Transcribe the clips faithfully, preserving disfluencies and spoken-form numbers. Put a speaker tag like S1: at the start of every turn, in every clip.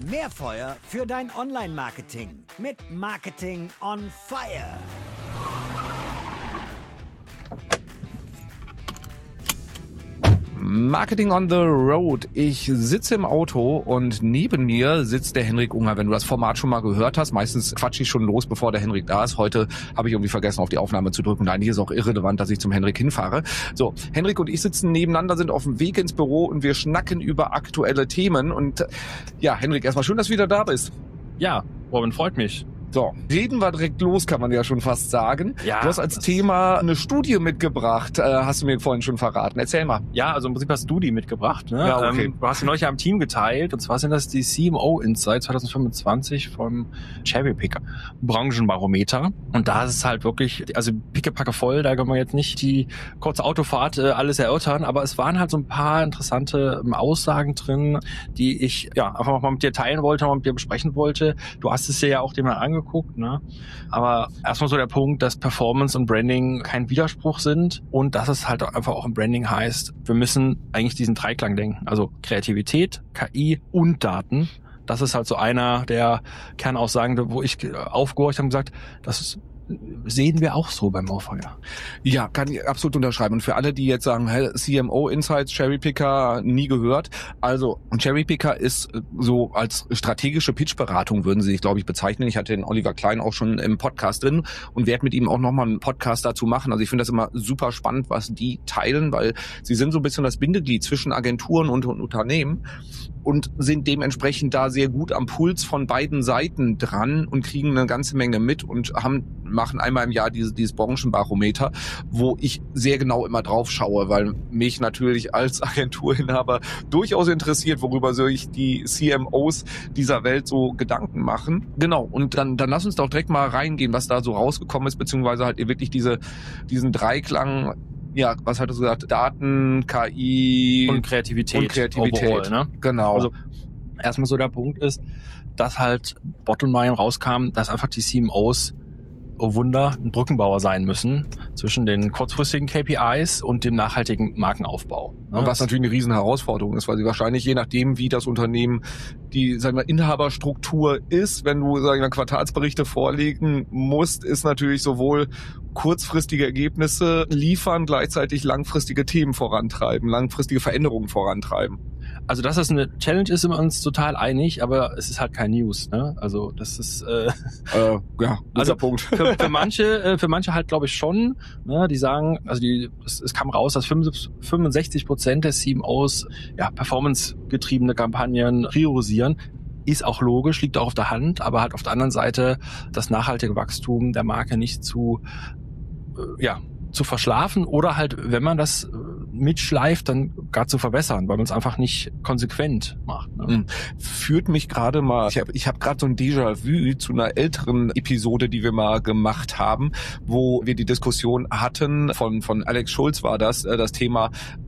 S1: Mehr Feuer für dein Online-Marketing mit Marketing on Fire.
S2: Marketing on the Road. Ich sitze im Auto und neben mir sitzt der Henrik Unger. Wenn du das Format schon mal gehört hast, meistens quatsche ich schon los, bevor der Henrik da ist. Heute habe ich irgendwie vergessen, auf die Aufnahme zu drücken. Und eigentlich ist auch irrelevant, dass ich zum Henrik hinfahre. So, Henrik und ich sitzen nebeneinander, sind auf dem Weg ins Büro und wir schnacken über aktuelle Themen. Und ja, Henrik, erstmal schön, dass du wieder da bist.
S3: Ja, Robin, freut mich.
S2: So, reden wir direkt los, kann man ja schon fast sagen.
S3: Ja,
S2: du hast als Thema eine Studie mitgebracht, äh, hast du mir vorhin schon verraten. Erzähl mal.
S3: Ja, also im Prinzip hast du die mitgebracht. Ne?
S2: Ja, okay.
S3: Ähm, du hast sie neulich am Team geteilt. Und zwar sind das die C M O Insights zwanzig fünfundzwanzig vom Cherry Picker Branchenbarometer. Und da ist es halt wirklich, also pickepacke voll, da können wir jetzt nicht die kurze Autofahrt äh, alles erörtern, aber es waren halt so ein paar interessante ähm, Aussagen drin, die ich ja einfach mal mit dir teilen wollte, mal mit dir besprechen wollte. Du hast es dir ja auch dir mal angeguckt. Guckt, ne? Aber erstmal so der Punkt, dass Performance und Branding kein Widerspruch sind und dass es halt einfach auch im Branding heißt, wir müssen eigentlich diesen Dreiklang denken. Also Kreativität, K I und Daten. Das ist halt so einer der Kernaussagen, wo ich aufgehorcht habe und gesagt, das ist sehen wir auch so beim Maufeuer.
S2: Ja, kann ich absolut unterschreiben. Und für alle, die jetzt sagen, hey, C M O Insights, Cherry Picker, nie gehört. Also, Cherry Picker ist so als strategische Pitch-Beratung, würden sie sich, glaube ich, bezeichnen. Ich hatte den Oliver Klein auch schon im Podcast drin und werde mit ihm auch nochmal einen Podcast dazu machen. Also ich finde das immer super spannend, was die teilen, weil sie sind so ein bisschen das Bindeglied zwischen Agenturen und, und Unternehmen und sind dementsprechend da sehr gut am Puls von beiden Seiten dran und kriegen eine ganze Menge mit und haben machen einmal im Jahr dieses, dieses Branchenbarometer, wo ich sehr genau immer drauf schaue, weil mich natürlich als Agenturinhaber durchaus interessiert, worüber sich die C M Os dieser Welt so Gedanken machen. Genau, und dann, dann lass uns doch direkt mal reingehen, was da so rausgekommen ist, beziehungsweise halt wirklich diese, diesen Dreiklang, ja, was hattest du gesagt, Daten, K I
S3: und Kreativität.
S2: Und Kreativität,
S3: overall, ne?
S2: Genau.
S3: Also erstmal so der Punkt ist, dass halt Bottomline rauskam, dass einfach die C M Os oh Wunder, ein Brückenbauer sein müssen zwischen den kurzfristigen K P Is und dem nachhaltigen Markenaufbau.
S2: Und was natürlich eine riesen Herausforderung ist, weil sie wahrscheinlich je nachdem, wie das Unternehmen die, sagen wir, Inhaberstruktur ist, wenn du, sagen wir, Quartalsberichte vorlegen musst, ist natürlich sowohl kurzfristige Ergebnisse liefern, gleichzeitig langfristige Themen vorantreiben, langfristige Veränderungen vorantreiben.
S3: Also, dass das eine Challenge ist, sind wir uns total einig, aber es ist halt kein News, ne? Also, das ist äh,
S2: äh ja,
S3: also
S2: Punkt.
S3: Für, für manche, äh, für manche halt, glaube ich schon. Ne? Die sagen, also die, es, es kam raus, dass fünfundsechzig Prozent der C M Os ja performance-getriebene Kampagnen priorisieren. Ist auch logisch, liegt auch auf der Hand, aber halt auf der anderen Seite das nachhaltige Wachstum der Marke nicht zu äh, ja zu verschlafen oder halt, wenn man das mitschleift, dann gar zu verbessern, weil man es einfach nicht konsequent macht. Ne?
S2: Führt mich gerade mal, ich habe ich hab gerade so ein Déjà-vu zu einer älteren Episode, die wir mal gemacht haben, wo wir die Diskussion hatten, von von Alex Schulz war das, das Thema,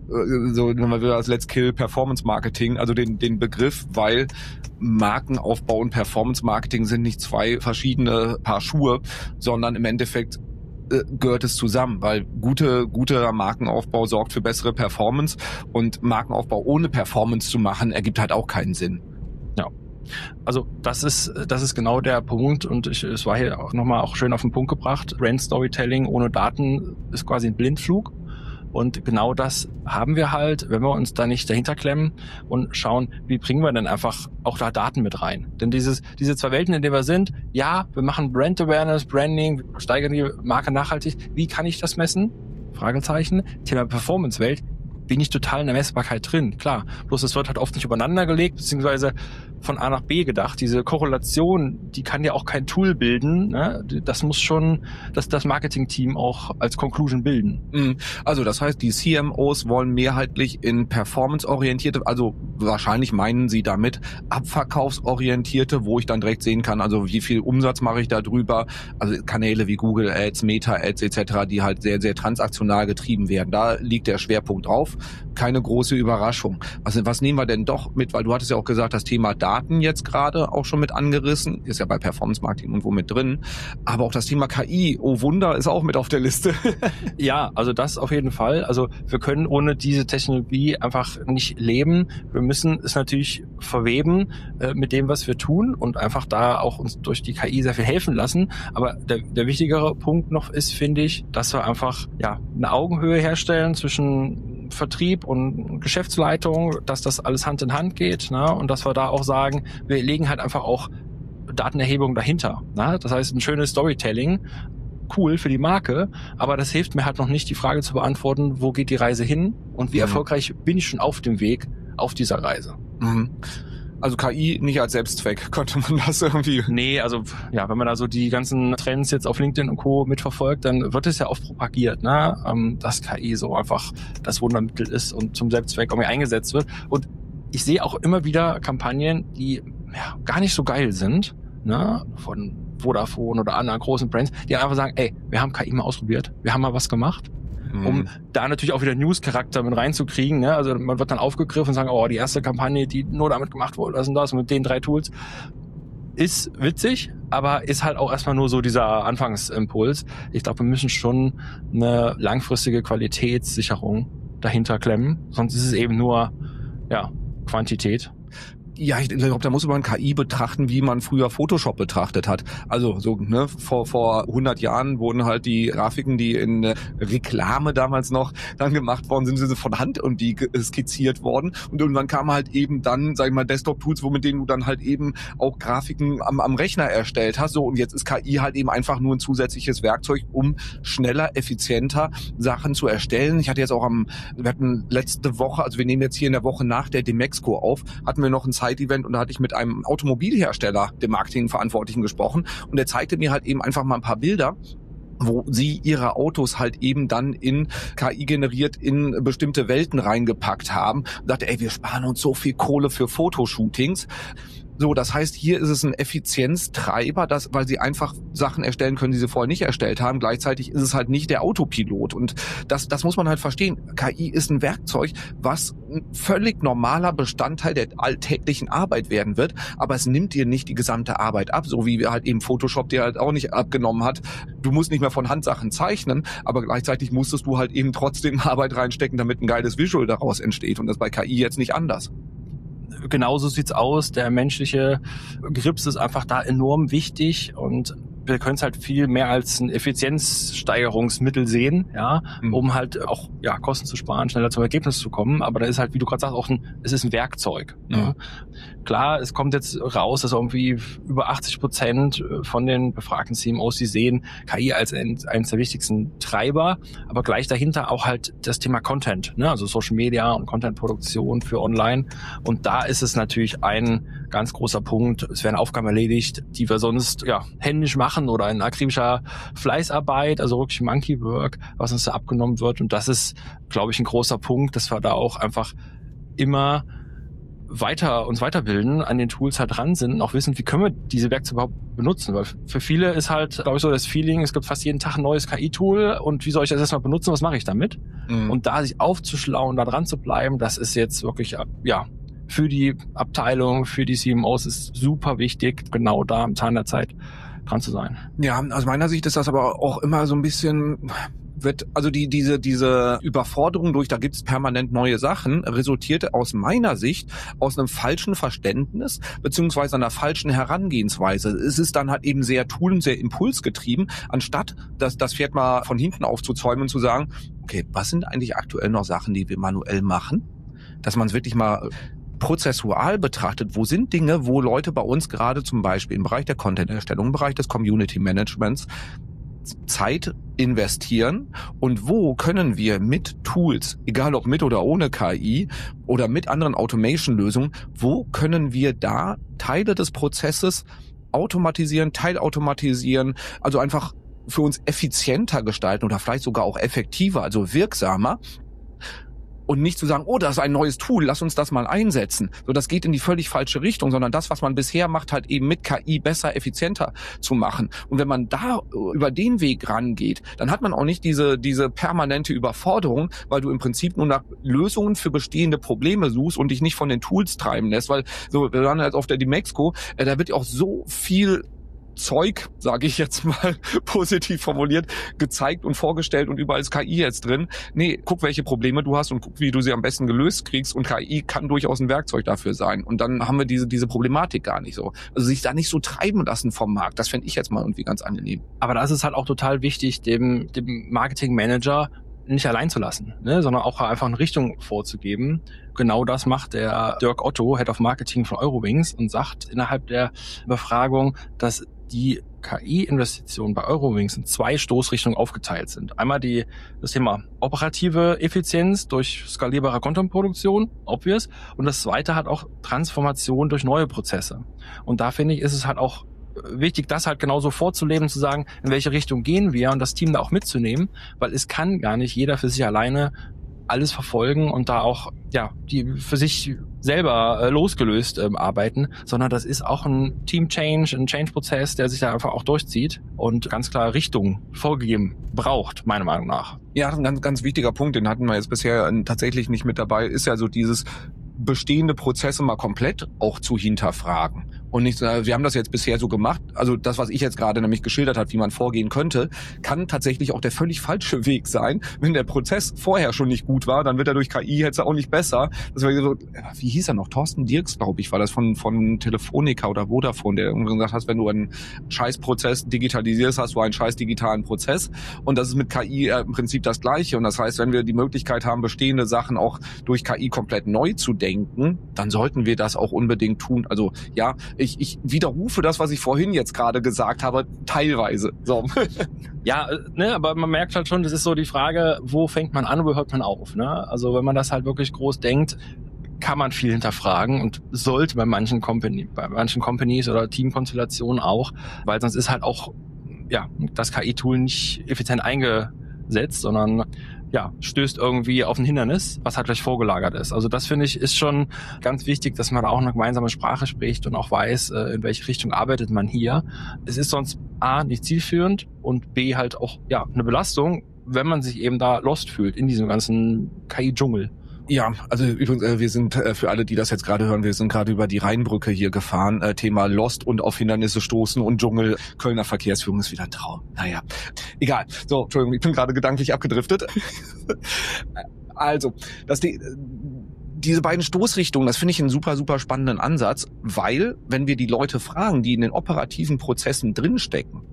S2: so wenn wir als Let's Kill Performance Marketing, also den den Begriff, weil Markenaufbau und Performance Marketing sind nicht zwei verschiedene Paar Schuhe, sondern im Endeffekt gehört es zusammen, weil gute, guter Markenaufbau sorgt für bessere Performance und Markenaufbau ohne Performance zu machen, ergibt halt auch keinen Sinn.
S3: Ja. Also das ist das ist genau der Punkt und ich, es war hier auch nochmal auch schön auf den Punkt gebracht. Brand Storytelling ohne Daten ist quasi ein Blindflug. Und genau das haben wir halt, wenn wir uns da nicht dahinter klemmen und schauen, wie bringen wir denn einfach auch da Daten mit rein. Denn dieses diese zwei Welten, in denen wir sind, ja, wir machen Brand Awareness, Branding, steigern die Marke nachhaltig. Wie kann ich das messen? Fragezeichen. Thema Performance-Welt. Bin ich total in der Messbarkeit drin, klar. Bloß es wird halt oft nicht übereinander gelegt, beziehungsweise von A nach B gedacht. Diese Korrelation, die kann ja auch kein Tool bilden. Ne? Das muss schon das, das Marketing-Team auch als Conclusion bilden.
S2: Also das heißt, die C M Os wollen mehrheitlich in performance-orientierte, also wahrscheinlich meinen sie damit abverkaufsorientierte, wo ich dann direkt sehen kann, also wie viel Umsatz mache ich da drüber. Also Kanäle wie Google Ads, Meta Ads et cetera, die halt sehr, sehr transaktional getrieben werden. Da liegt der Schwerpunkt drauf. auf keine große Überraschung. Was, was nehmen wir denn doch mit? Weil du hattest ja auch gesagt, das Thema Daten jetzt gerade auch schon mit angerissen. Ist ja bei Performance Marketing und wo mit drin. Aber auch das Thema K I, oh Wunder, ist auch mit auf der Liste.
S3: Ja, also das auf jeden Fall. Also wir können ohne diese Technologie einfach nicht leben. Wir müssen es natürlich verweben äh, mit dem, was wir tun und einfach da auch uns durch die K I sehr viel helfen lassen. Aber der, der wichtigere Punkt noch ist, finde ich, dass wir einfach ja eine Augenhöhe herstellen zwischen Vertrieb und Geschäftsleitung, dass das alles Hand in Hand geht, ne? Und dass wir da auch sagen, wir legen halt einfach auch Datenerhebung dahinter. Ne? Das heißt, ein schönes Storytelling, cool für die Marke, aber das hilft mir halt noch nicht, die Frage zu beantworten, wo geht die Reise hin und wie mhm. erfolgreich bin ich schon auf dem Weg auf dieser Reise.
S2: Mhm. Also K I nicht als Selbstzweck, könnte man das irgendwie...
S3: Nee, also ja, wenn man da so die ganzen Trends jetzt auf LinkedIn und Co. mitverfolgt, dann wird es ja oft propagiert, ne, dass K I so einfach das Wundermittel ist und zum Selbstzweck irgendwie eingesetzt wird. Und ich sehe auch immer wieder Kampagnen, die ja, gar nicht so geil sind, ne, von Vodafone oder anderen großen Brands, die einfach sagen, ey, wir haben K I mal ausprobiert, wir haben mal was gemacht. Um da natürlich auch wieder News-Charakter mit reinzukriegen. Ne? Also man wird dann aufgegriffen und sagen, oh, die erste Kampagne, die nur damit gemacht wurde, das und das, mit den drei Tools. Ist witzig, aber ist halt auch erstmal nur so dieser Anfangsimpuls. Ich glaube, wir müssen schon eine langfristige Qualitätssicherung dahinter klemmen. Sonst ist es eben nur ja Quantität.
S2: Ja, ich glaube, da muss man K I betrachten, wie man früher Photoshop betrachtet hat. Also so ne, vor vor hundert Jahren wurden halt die Grafiken, die in äh, Reklame damals noch dann gemacht worden sind, sind von Hand und die skizziert worden. Und irgendwann kamen halt eben dann, sag ich mal, Desktop-Tools, wo mit denen du dann halt eben auch Grafiken am, am Rechner erstellt hast. So, und jetzt ist K I halt eben einfach nur ein zusätzliches Werkzeug, um schneller, effizienter Sachen zu erstellen. Ich hatte jetzt auch am, wir hatten letzte Woche, also wir nehmen jetzt hier in der Woche nach der Demexco auf, hatten wir noch ein Event und da hatte ich mit einem Automobilhersteller, dem Marketingverantwortlichen, gesprochen und der zeigte mir halt eben einfach mal ein paar Bilder, wo sie ihre Autos halt eben dann in K I generiert in bestimmte Welten reingepackt haben und dachte, ey, wir sparen uns so viel Kohle für Fotoshootings. So, das heißt, hier ist es ein Effizienztreiber, das, weil sie einfach Sachen erstellen können, die sie vorher nicht erstellt haben. Gleichzeitig ist es halt nicht der Autopilot. Und das, das muss man halt verstehen. K I ist ein Werkzeug, was ein völlig normaler Bestandteil der alltäglichen Arbeit werden wird. Aber es nimmt dir nicht die gesamte Arbeit ab, so wie wir halt eben Photoshop dir halt auch nicht abgenommen hat. Du musst nicht mehr von Hand Sachen zeichnen, aber gleichzeitig musstest du halt eben trotzdem Arbeit reinstecken, damit ein geiles Visual daraus entsteht. Und das ist bei K I jetzt nicht anders.
S3: Genauso sieht's aus. Der menschliche Grips ist einfach da enorm wichtig und wir können es halt viel mehr als ein Effizienzsteigerungsmittel sehen, ja, mhm. um halt auch ja Kosten zu sparen, schneller zum Ergebnis zu kommen. Aber da ist halt, wie du gerade sagst, auch ein, es ist ein Werkzeug. Mhm. Ja. Klar, es kommt jetzt raus, dass irgendwie über achtzig Prozent von den befragten C M Os, die sehen K I als ein, eines der wichtigsten Treiber, aber gleich dahinter auch halt das Thema Content, ne, also Social Media und Contentproduktion für Online. Und da ist es natürlich ein ganz großer Punkt. Es werden Aufgaben erledigt, die wir sonst ja händisch machen oder in akribischer Fleißarbeit, also wirklich Monkey Work, was uns da abgenommen wird. Und das ist, glaube ich, ein großer Punkt, dass wir da auch einfach immer weiter uns weiterbilden, an den Tools halt dran sind und auch wissen, wie können wir diese Werkzeuge überhaupt benutzen. Weil für viele ist halt, glaube ich, so das Feeling, es gibt fast jeden Tag ein neues K I-Tool und wie soll ich das erstmal benutzen, was mache ich damit? Mhm. Und da sich aufzuschlauen, da dran zu bleiben, das ist jetzt wirklich, ja, für die Abteilung, für die C M Os ist super wichtig, genau da am Zahn der Zeit dran zu sein.
S2: Ja, aus meiner Sicht ist das aber auch immer so ein bisschen, wird, also die, diese, diese Überforderung durch, da gibt es permanent neue Sachen, resultierte aus meiner Sicht aus einem falschen Verständnis, beziehungsweise einer falschen Herangehensweise. Es ist dann halt eben sehr tool- und sehr impulsgetrieben, anstatt das, das Pferd mal von hinten aufzuzäumen und zu sagen, okay, was sind eigentlich aktuell noch Sachen, die wir manuell machen? Dass man es wirklich mal prozessual betrachtet, wo sind Dinge, wo Leute bei uns gerade zum Beispiel im Bereich der Content-Erstellung, im Bereich des Community-Managements Zeit investieren und wo können wir mit Tools, egal ob mit oder ohne K I oder mit anderen Automation-Lösungen, wo können wir da Teile des Prozesses automatisieren, teilautomatisieren, also einfach für uns effizienter gestalten oder vielleicht sogar auch effektiver, also wirksamer, Und nicht zu sagen, oh, das ist ein neues Tool, lass uns das mal einsetzen. So, das geht in die völlig falsche Richtung, sondern das, was man bisher macht, halt eben mit K I besser, effizienter zu machen. Und wenn man da über den Weg rangeht, dann hat man auch nicht diese diese permanente Überforderung, weil du im Prinzip nur nach Lösungen für bestehende Probleme suchst und dich nicht von den Tools treiben lässt, weil so, wir waren jetzt auf der Demexco, äh, da wird ja auch so viel Zeug, sage ich jetzt mal positiv formuliert, gezeigt und vorgestellt und überall ist K I jetzt drin. Nee, guck, welche Probleme du hast und guck, wie du sie am besten gelöst kriegst und K I kann durchaus ein Werkzeug dafür sein. Und dann haben wir diese diese Problematik gar nicht so. Also sich da nicht so treiben lassen vom Markt, das fände ich jetzt mal irgendwie ganz angenehm.
S3: Aber da ist es halt auch total wichtig, dem, dem Marketingmanager nicht allein zu lassen, ne, sondern auch einfach eine Richtung vorzugeben. Genau das macht der Dirk Otto, Head of Marketing von Eurowings, und sagt innerhalb der Befragung, dass die K I-Investitionen bei Eurowings in zwei Stoßrichtungen aufgeteilt sind. Einmal die, das Thema operative Effizienz durch skalierbare Content-Produktion, obvious, und das zweite hat auch Transformation durch neue Prozesse. Und da finde ich, ist es halt auch wichtig, das halt genauso vorzuleben, zu sagen, in welche Richtung gehen wir und das Team da auch mitzunehmen, weil es kann gar nicht jeder für sich alleine alles verfolgen und da auch ja die für sich selber äh, losgelöst ähm, arbeiten, sondern das ist auch ein Team-Change, ein Change-Prozess, der sich da einfach auch durchzieht und ganz klar Richtung vorgegeben braucht, meiner Meinung nach.
S2: Ja, ein ganz, ganz wichtiger Punkt, den hatten wir jetzt bisher tatsächlich nicht mit dabei, ist ja so dieses bestehende Prozesse mal komplett auch zu hinterfragen. Und nicht, wir haben das jetzt bisher so gemacht, also das, was ich jetzt gerade nämlich geschildert habe, wie man vorgehen könnte, kann tatsächlich auch der völlig falsche Weg sein. Wenn der Prozess vorher schon nicht gut war, dann wird er durch K I jetzt auch nicht besser. Das war so, wie hieß er noch? Thorsten Dirks, glaube ich, war das von von Telefonica oder Vodafone, der irgendwie gesagt hat, wenn du einen Scheißprozess digitalisierst, hast du einen scheiß digitalen Prozess. Und das ist mit K I im Prinzip das Gleiche. Und das heißt, wenn wir die Möglichkeit haben, bestehende Sachen auch durch K I komplett neu zu denken, dann sollten wir das auch unbedingt tun. Also ja, Ich, ich widerrufe das, was ich vorhin jetzt gerade gesagt habe, teilweise. So.
S3: Ja, ne, aber man merkt halt schon, das ist so die Frage, wo fängt man an, wo hört man auf? Ne? Also wenn man das halt wirklich groß denkt, kann man viel hinterfragen und sollte bei manchen Company, bei manchen Companies oder Teamkonstellationen auch, weil sonst ist halt auch ja das K I-Tool nicht effizient eingesetzt, sondern ja, stößt irgendwie auf ein Hindernis, was halt gleich vorgelagert ist. Also das, finde ich, ist schon ganz wichtig, dass man da auch eine gemeinsame Sprache spricht und auch weiß, in welche Richtung arbeitet man hier. Es ist sonst A, nicht zielführend und B, halt auch ja eine Belastung, wenn man sich eben da lost fühlt in diesem ganzen K I-Dschungel.
S2: Ja, also übrigens, äh, wir sind, äh, für alle, die das jetzt gerade hören, wir sind gerade über die Rheinbrücke hier gefahren, äh, Thema Lost und auf Hindernisse stoßen und Dschungel, Kölner Verkehrsführung ist wieder ein Traum. Naja, egal. So, Entschuldigung, ich bin gerade gedanklich abgedriftet. Also, dass die, diese beiden Stoßrichtungen, das finde ich einen super, super spannenden Ansatz, weil, wenn wir die Leute fragen, die in den operativen Prozessen drinstecken,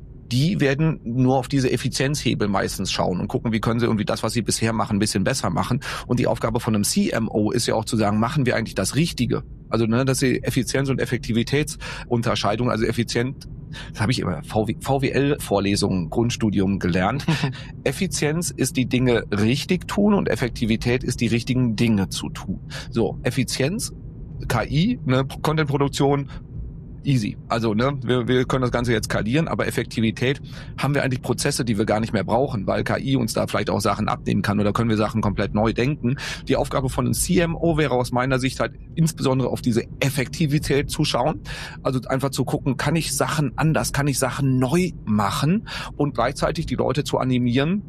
S2: die werden nur auf diese Effizienzhebel meistens schauen und gucken, wie können sie irgendwie das, was sie bisher machen, ein bisschen besser machen. Und die Aufgabe von einem C M O ist ja auch zu sagen, machen wir eigentlich das Richtige? Also, ne, dass sie Effizienz- und Effektivitätsunterscheidung, also effizient, das habe ich immer V W L-Vorlesungen, Grundstudium gelernt. Effizienz ist die Dinge richtig tun und Effektivität ist die richtigen Dinge zu tun. So, Effizienz, K I, ne, Content-Produktion, easy. Also, ne, wir, wir können das Ganze jetzt skalieren, aber Effektivität haben wir eigentlich Prozesse, die wir gar nicht mehr brauchen, weil K I uns da vielleicht auch Sachen abnehmen kann oder können wir Sachen komplett neu denken. Die Aufgabe von einem C M O wäre aus meiner Sicht halt insbesondere auf diese Effektivität zu schauen. Also einfach zu gucken, kann ich Sachen anders, kann ich Sachen neu machen und gleichzeitig die Leute zu animieren,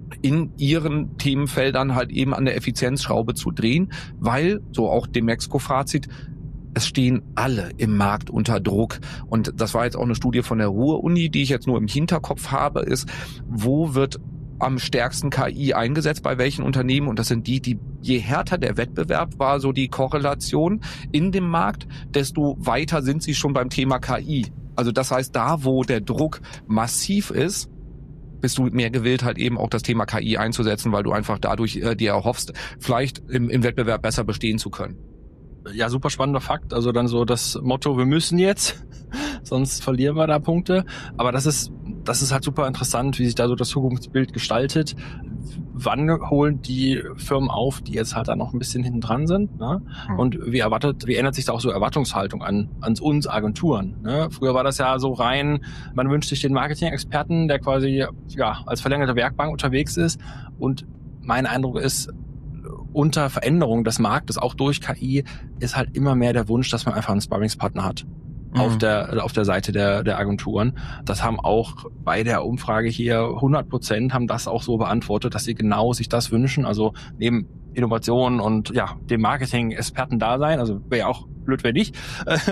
S2: in ihren Themenfeldern halt eben an der Effizienzschraube zu drehen, weil, so auch dem Demexco-Fazit, es stehen alle im Markt unter Druck. Und das war jetzt auch eine Studie von der Ruhr-Uni, die ich jetzt nur im Hinterkopf habe, ist, wo wird am stärksten K I eingesetzt, bei welchen Unternehmen? Und das sind die, die je härter der Wettbewerb war, so die Korrelation in dem Markt, desto weiter sind sie schon beim Thema K I. Also das heißt, da wo der Druck massiv ist, bist du mehr gewillt, halt eben auch das Thema K I einzusetzen, weil du einfach dadurch äh, dir erhoffst, vielleicht im, im Wettbewerb besser bestehen zu können.
S3: Ja, super spannender Fakt. Also dann so das Motto, wir müssen jetzt, sonst verlieren wir da Punkte. Aber das ist, das ist halt super interessant, wie sich da so das Zukunftsbild gestaltet. Wann holen die Firmen auf, die jetzt halt da noch ein bisschen hinten dran sind? Ne? Und wie erwartet, wie ändert sich da auch so Erwartungshaltung an, an uns Agenturen? Ne? Früher war das ja so rein, man wünscht sich den Marketing-Experten, der quasi ja als verlängerte Werkbank unterwegs ist. Und mein Eindruck ist, unter Veränderung des Marktes, auch durch K I, ist halt immer mehr der Wunsch, dass man einfach einen Sparringspartner hat. Mhm. Auf der, auf der Seite der, der Agenturen. Das haben auch bei der Umfrage hier hundert Prozent haben das auch so beantwortet, dass sie genau sich das wünschen. Also neben Innovation und ja, dem Marketing-Experten da sein, also wäre ja auch blöd, wenn nicht.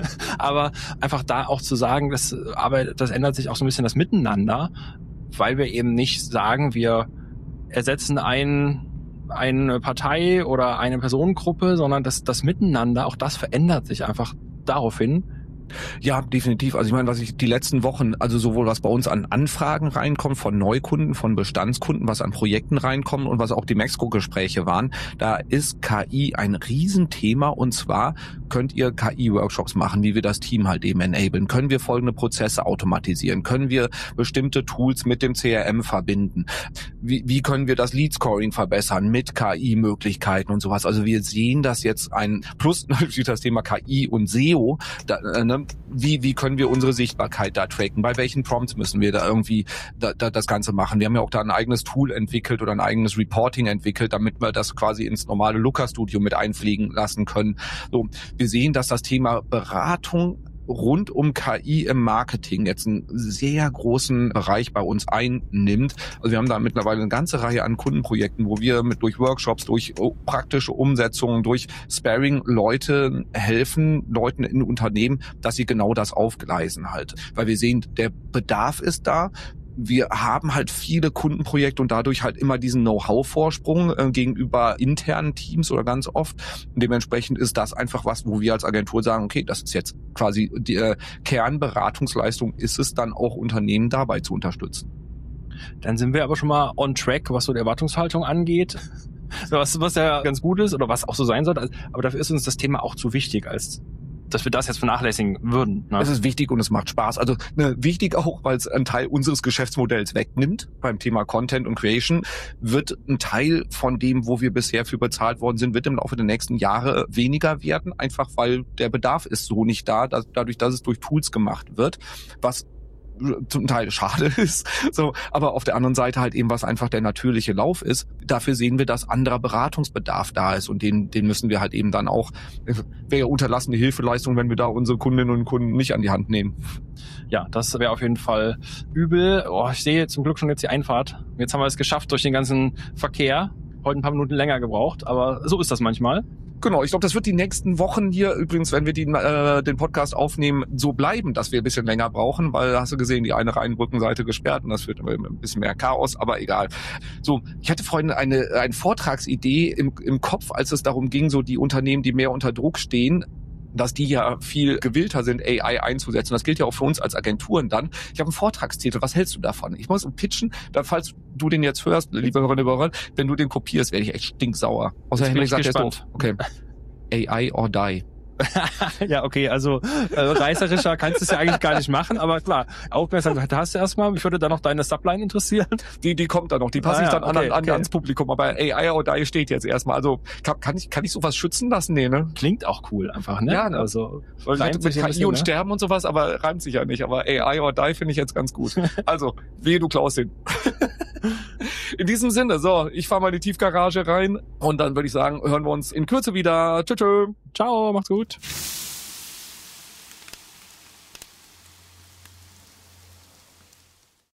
S3: Aber einfach da auch zu sagen, das, aber das ändert sich auch so ein bisschen das Miteinander, weil wir eben nicht sagen, wir ersetzen ein, eine Partei oder eine Personengruppe, sondern das, das Miteinander, auch das verändert sich einfach daraufhin.
S2: Ja, definitiv. Also ich meine, was ich die letzten Wochen, also sowohl was bei uns an Anfragen reinkommt von Neukunden, von Bestandskunden, was an Projekten reinkommt und was auch die Mexiko-Gespräche waren, da ist K I ein Riesenthema und zwar könnt ihr K I-Workshops machen, wie wir das Team halt eben enablen. Können wir folgende Prozesse automatisieren? Können wir bestimmte Tools mit dem C R M verbinden? Wie, wie können wir das Lead-Scoring verbessern mit K I-Möglichkeiten und sowas? Also wir sehen das jetzt ein, plus natürlich das Thema K I und S E O, da, ne, Wie, wie können wir unsere Sichtbarkeit da tracken? Bei welchen Prompts müssen wir da irgendwie da, da, das Ganze machen? Wir haben ja auch da ein eigenes Tool entwickelt oder ein eigenes Reporting entwickelt, damit wir das quasi ins normale Looker-Studio mit einfliegen lassen können. So, wir sehen, dass das Thema Beratung rund um K I im Marketing jetzt einen sehr großen Bereich bei uns einnimmt. Also wir haben da mittlerweile eine ganze Reihe an Kundenprojekten, wo wir mit durch Workshops, durch praktische Umsetzungen, durch Sparring Leute helfen, Leuten in Unternehmen, dass sie genau das aufgleisen halt. Weil wir sehen, der Bedarf ist da. Wir haben halt viele Kundenprojekte und dadurch halt immer diesen Know-how-Vorsprung äh, gegenüber internen Teams oder ganz oft. Und dementsprechend ist das einfach was, wo wir als Agentur sagen, okay, das ist jetzt quasi die äh, Kernberatungsleistung, ist es dann auch Unternehmen dabei zu unterstützen.
S3: Dann sind wir aber schon mal on track, was so die Erwartungshaltung angeht. Was, was ja ganz gut ist oder was auch so sein sollte. Aber dafür ist uns das Thema auch zu wichtig, als dass wir das jetzt vernachlässigen würden. Ne?
S2: Es ist wichtig und es macht Spaß. Also ne, wichtig auch, weil es einen Teil unseres Geschäftsmodells wegnimmt. Beim Thema Content und Creation wird ein Teil von dem, wo wir bisher für bezahlt worden sind, wird im Laufe der nächsten Jahre weniger werden. Einfach weil der Bedarf ist so nicht da, dass, dadurch, dass es durch Tools gemacht wird, was zum Teil schade ist, so, aber auf der anderen Seite halt eben, was einfach der natürliche Lauf ist. Dafür sehen wir, dass anderer Beratungsbedarf da ist und den, den müssen wir halt eben dann auch, wäre ja unterlassene Hilfeleistung, wenn wir da unsere Kundinnen und Kunden nicht an die Hand nehmen.
S3: Ja, das wäre auf jeden Fall übel. Oh, ich sehe zum Glück schon jetzt die Einfahrt. Jetzt haben wir es geschafft durch den ganzen Verkehr. Heute ein paar Minuten länger gebraucht, aber so ist das manchmal.
S2: Genau, ich glaube, das wird die nächsten Wochen hier übrigens, wenn wir die, äh, den Podcast aufnehmen, so bleiben, dass wir ein bisschen länger brauchen, weil hast du gesehen, die eine Rheinbrückenseite gesperrt und das führt ein bisschen mehr Chaos, aber egal. So, ich hatte vorhin eine, eine Vortragsidee im, im Kopf, als es darum ging, so die Unternehmen, die mehr unter Druck stehen, dass die ja viel gewillter sind, A I einzusetzen. Das gilt ja auch für uns als Agenturen dann. Ich habe einen Vortragstitel. Was hältst du davon? Ich muss ihn pitchen. Dann, falls du den jetzt hörst, liebe Hörerinnen und Hörer, wenn du den kopierst, werde ich echt stinksauer. Außer Henrik sagt, der ist doof. Okay. A I or die.
S3: Ja, okay, also äh, reißerischer kannst du es ja eigentlich gar nicht machen, aber klar, Aufmerksamkeit hast du erstmal. Mich würde da noch deine Subline interessieren.
S2: Die, die kommt dann noch, die passe ah, ich dann ja, okay, an, an okay. ans Publikum, aber A I or die steht jetzt erstmal. Also kann, kann ich kann ich sowas schützen lassen? Nee, ne?
S3: Klingt auch cool einfach, ne?
S2: Ja, ne? Also mit, mit K I und ne? Sterben und sowas, aber reimt sich ja nicht. Aber A I or die finde ich jetzt ganz gut. Also, wehe du klaust den. In diesem Sinne, so, ich fahre mal in die Tiefgarage rein und dann würde ich sagen, hören wir uns in Kürze wieder. Tschüss.
S3: Ciao, macht's gut.